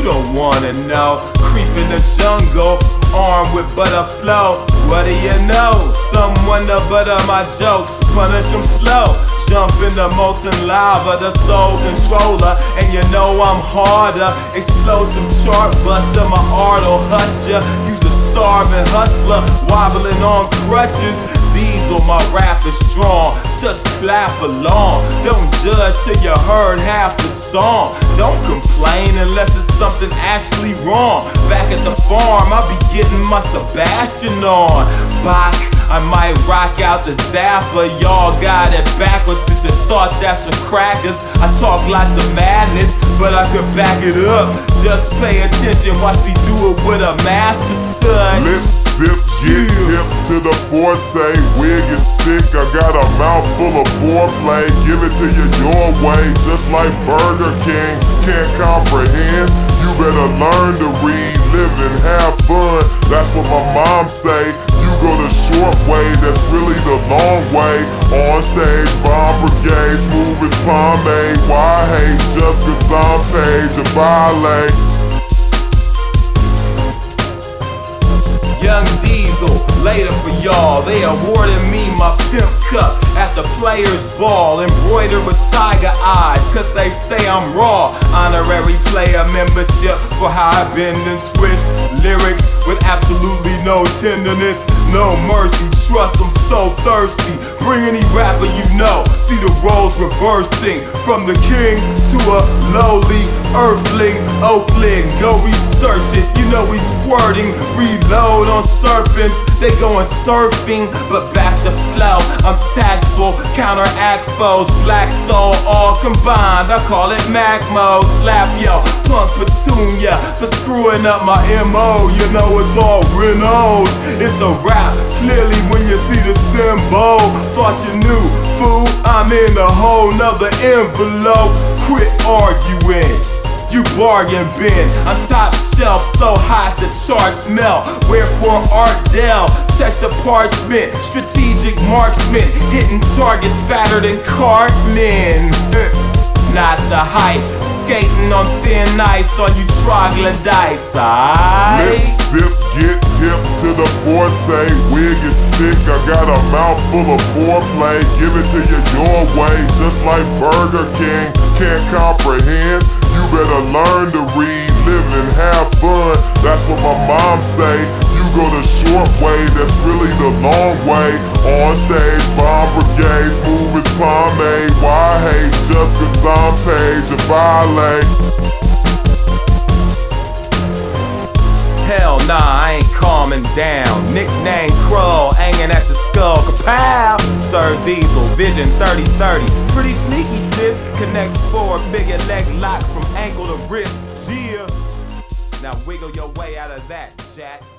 don't wanna know. Creep in the jungle, armed with butter flow. What do you know? Someone to butter my jokes, punish them slow. Jump in the molten lava, the soul controller. And you know I'm harder, explosive chart buster. My art'll hush ya. Use a starving hustler, wobbling on crutches. Diesel, my rap is strong, just clap along. Don't judge till you heard half the song. Don't complain unless it's something actually wrong. Back at the farm, I'll be getting my Sebastian on. Bach, I might rock out the Zappa. Y'all got it backwards cause you thought that's for crackers. I talk lots of madness, but I could back it up. Just pay attention, watch me do it with a master's touch. Lip, zip, get hip to the forte. Wig is sick, I got a mouth full of foreplay. Give it to you your way, just like Burger King. Can't comprehend, you better learn to read. Live and have fun, that's what my mom say. You go the short way, that's really the long way. On stage, bomb brigade, smooth as pomade. Why hate just cause I'm paid to violate? Young Diesel, later for y'all. They awarded me my pimp cup at the Players Ball, embroidered with tiger eyes, cause they say I'm raw. Honorary player membership for how I bend and twist. Lyrics with absolutely no tenderness, no mercy. Trust, I'm so thirsty. Bring any rapper you know. See the roles reversing from the king to a lowly earthling. Oakland, go research it. You know we squirting, reload on serpents. They going surfing, but back to flow. I'm tactful, counteract foes. Black soul all combined. I call it Mac mode. Slap yo, punk petunia for screwing up my MO. You know it's all Renaults. It's a rap. Clearly when you see the symbol, thought you knew, fool, I'm in a whole nother envelope. Quit arguing, you bargain bin. I'm top shelf, so hot the charts melt. Wherefore Art Dell, check the parchment. Strategic marksman, hitting targets fatter than Cartman. Not the hype, skating on thin ice on you troglodytes, Lip, zip, get hip to the forte. Wig is sick, I got a mouth full of foreplay. Give it to you your way, just like Burger King. Can't comprehend, you better learn to read. Live and have fun, that's what my mom say. You go the short way, that's really the long way. On stage, bomb brigade, smooth as pomade. Why hate just cause I'm paid to violate? Hell nah, I ain't calming down. Nickname Krull, hanging at the skull. Kapow! Sir Diesel, Vision 3030. Pretty sneaky, sis. Connect 4, bigger leg lock from ankle to wrist. Yeah. Now wiggle your way out of that, Jack.